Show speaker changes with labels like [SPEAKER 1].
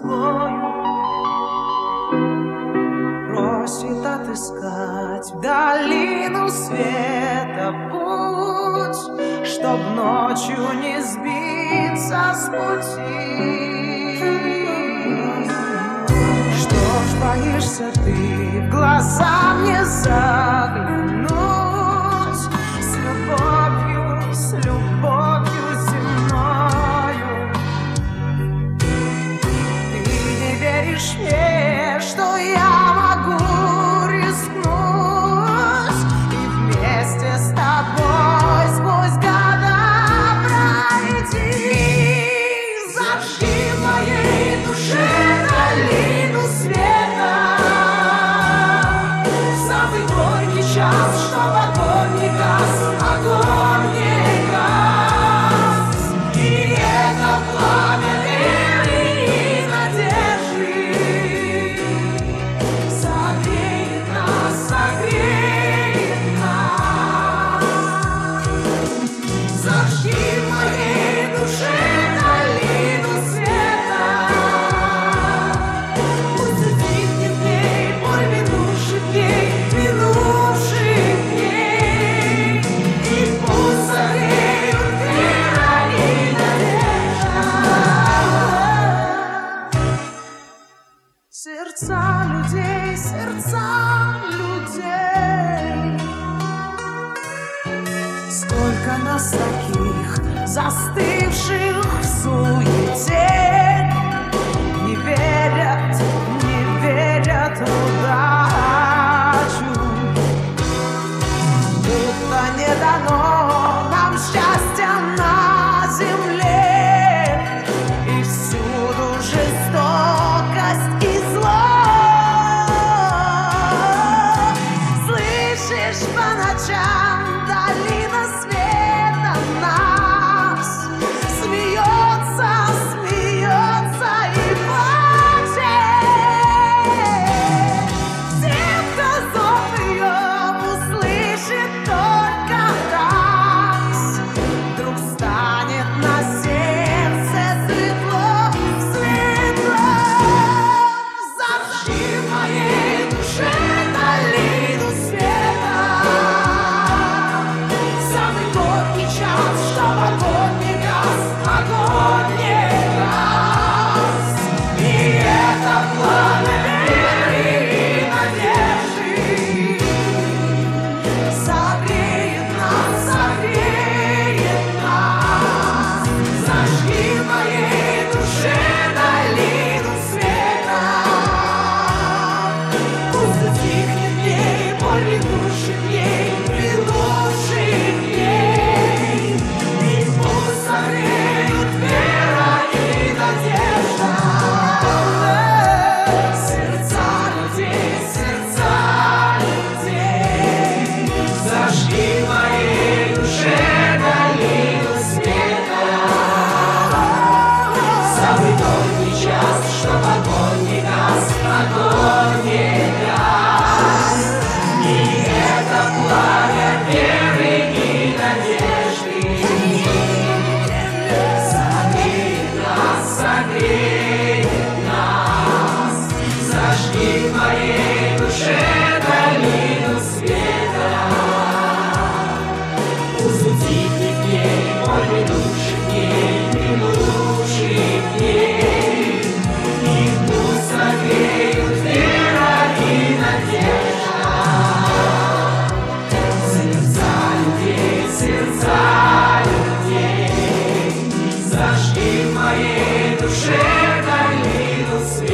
[SPEAKER 1] Москвою просит отыскать в долину света путь, чтоб ночью не сбиться с пути. Что ж боишься ты в глаза мне заглянуть? С любовью земною. Ты не веришь мне, что я могу рискнуть и вместе с тобой сквозь года пройти. Зажги в моей душе долину света, в самый горький час, чтоб огонь не гас, огонь не гас. И это пламя веры и надежды согреет нас, согреет нас. Зажги в моей душе долину света, пусть утихнет в ней боль минувших дней, минувших дней, и пусть согреют вера и надежда сердца людей, сердца людей. Сколько нас таких, застывших в суете, не верят, не верят в удачу, будто не дано нам счастья на земле, и всюду жестокость и зло. Слышишь, по ночам долина света нас смеется, смеется и плачет. Те, кто зов ее услышит только раз, вдруг станет на сердце светло, светло. Зажги в моей душе долину света, самый горький час, чтоб огонь не гас, огонь не гас. И это пламя веры и надежды согреет нас, согреет нас. Зажги в моей душе долину света, пусть утихнет в ней боль минувших дней, минувших дней, и пусть согреют вера и надежда сердца людей, сердца людей. Зажги в моей душе долину света, самый долгий час, чтоб огонь не гас, огонь не гас. И это пламя веры и надежды согреет нас, согреет нас. Зажги в моей душе долину света, пусть утихнет в ней боль минувших дней, минувших дней, и пусть согреют вера и надежда сердца людей, сердца людей. Зажги в моей душе долину света.